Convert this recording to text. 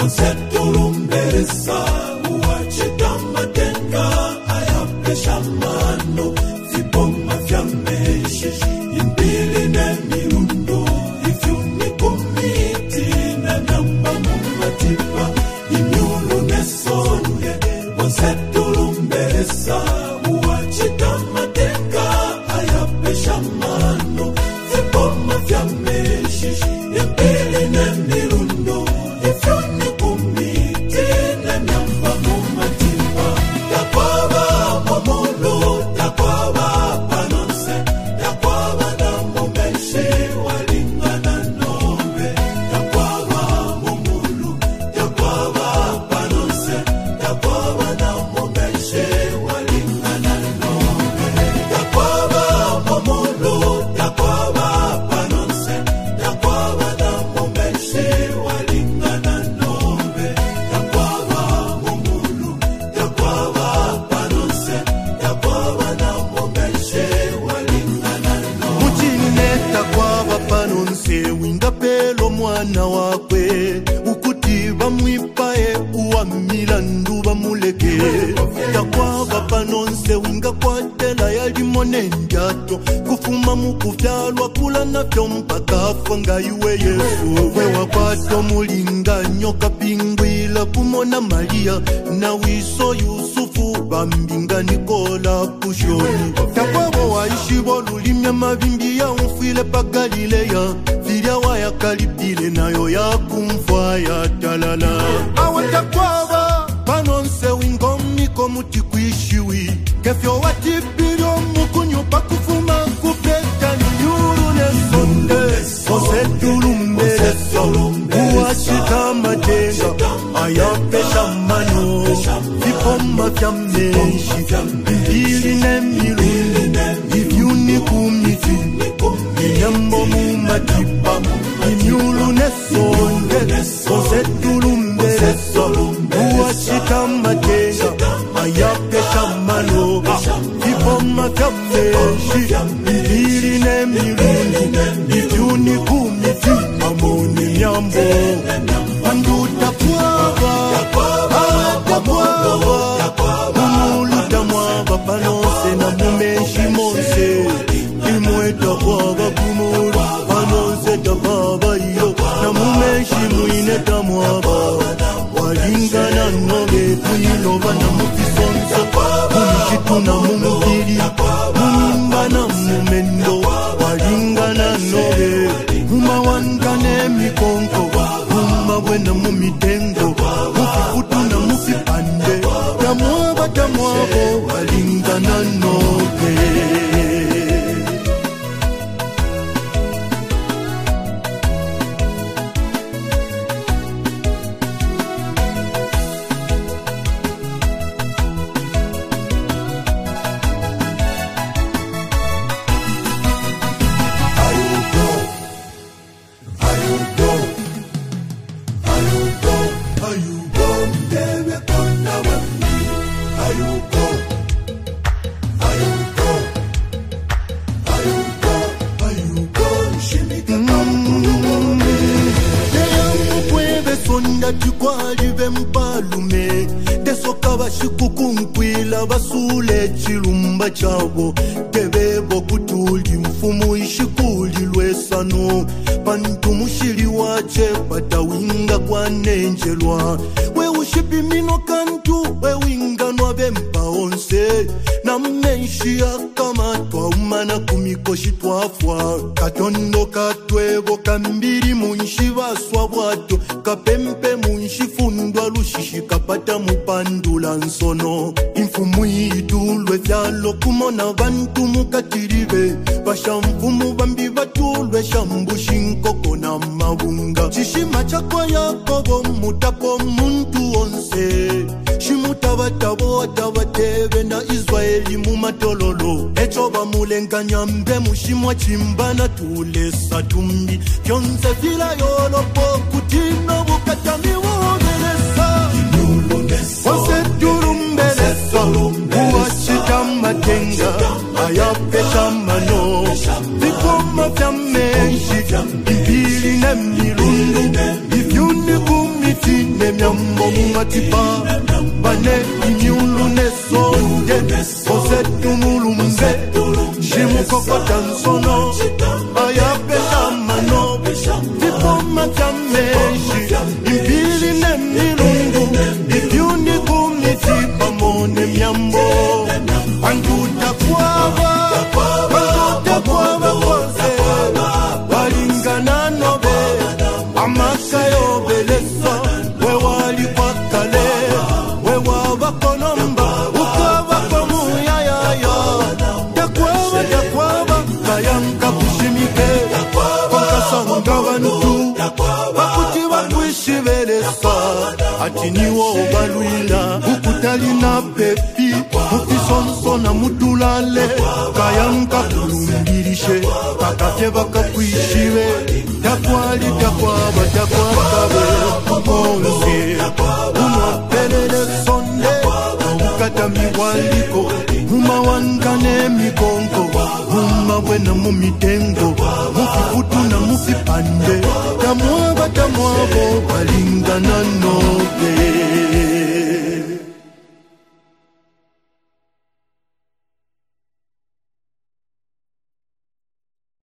wansetulumberesa uwachitamateka ayapeshamano vipoma vya meshi impili na mirundo ivyunikumiti na namba mumatipa inyulu nesonge wansetulumberesa uwachitamateka ayapeshamano vipoma vya meshi impili na mirundo ivyunikumiti na namba mumatipa takwaba momulo takwaba panonse takwaba na momeshe walingana nombe takwaba momulo takwaba panonse takwaba na momeshe walingana nombe takwaba momulo takwaba panonse takwaba na momeshe walingana nombe takwaba momulo takwaba panonse takwaba na momeshe walingana nombe muchine takwaba panonse wingapelo mwana wakwe ukuti bamwipae uwa milandu bamuleke takwaba panonse wingakwatela yalimone njato kufuma mukuvyalwa kula navyo mpaka fanga iwe Yesu wewakwato mulinganyo kapingwila kumona Maria na wiso Yusufu bambinga Nikola kushoni takwabo waishi bolulimya mavimbi ya umfile pa Galileya vilya waya kalipile nayo ya kumfwa ya talala awe takwaba panonse wingomiko muti kuishiwi kefyo watipilyo mukunyupa kufuma kupeta ni yuru nesonde osetulumberesa uwachita matenga ayapesha mano vipoma vya meshi mbili ne mirundi ivyunikumiti inyambo mumatipa inyulu nesonde osetulumberesa uwachita matenga ayapesha mano vipoma vya meshi mbili ne mirundi ivyunikumiti amoni nyambo andu takwaba mumuluta mwaba panonse na mumeshi monse imwe takwaba kumulu panonse takwaba iyo na mumeshi mwine tamwaba walingana nobe tuyiloba na mukisonso mumishitu na mumubili mumimba na mumendo walingana nobe mumawangane mikonko mumabwena mumitengo mukifutu na mukipande tamwabo walingana nobe tukwalive mpalume tesoka bashikukunkwila basule chilumba chabo tebebo kutuli mfumu ishikulilwe sano pantu mushili wache patawinga kwanenjelwa weushipimino kantu wewinganwa bempa onse na mmenshi akamatwa umana kumikoshi twafwa katondo katwebo kambiri munshi baswa bwato kapempe munshi fundwa lushishi kapata mupandula nsono imfumu yidulwe vyalo kumona bantu mukatiribe bashamfumu bambi batulwe shambushi nkoko na mabunga chishima chakwa Yakobo mutapo muntu onse shimutabatabo atabatebe na Israeli mumatololo echo bamulenganya mbe mushimwa chimbana tule satumbi kyonse vila yolopo kutino bukatami wogelesa wasetulumbelesa uwachita matenga ayapesha mano vipoma vya meshi impili na milundu ivyuni kumiti nemya miambo mumatipa bane imiulu nesonde osetumulumbe shimukokota nsono ayapesha mano vipoma vya meshi impili nemilungu ivyuni kumitipa mone miambo anduta kwaba kose walingana nobe amakayo belesa wewali kwa kale wewa konomba ukaba kwa muyayaya takwaba kayanka kushimike kokasanga bantu bakuti bakwishibelesa ati niwo balwila ukutalina pepi mukisonsona mutulale kayanka kulumbirishe kakake bakakwishibe takwaba takwakabe konse umapelele sonde ukata miwaliko umawangane mikongo umawena mumitengo mukifutu na mukipande tamwabo balingana nobe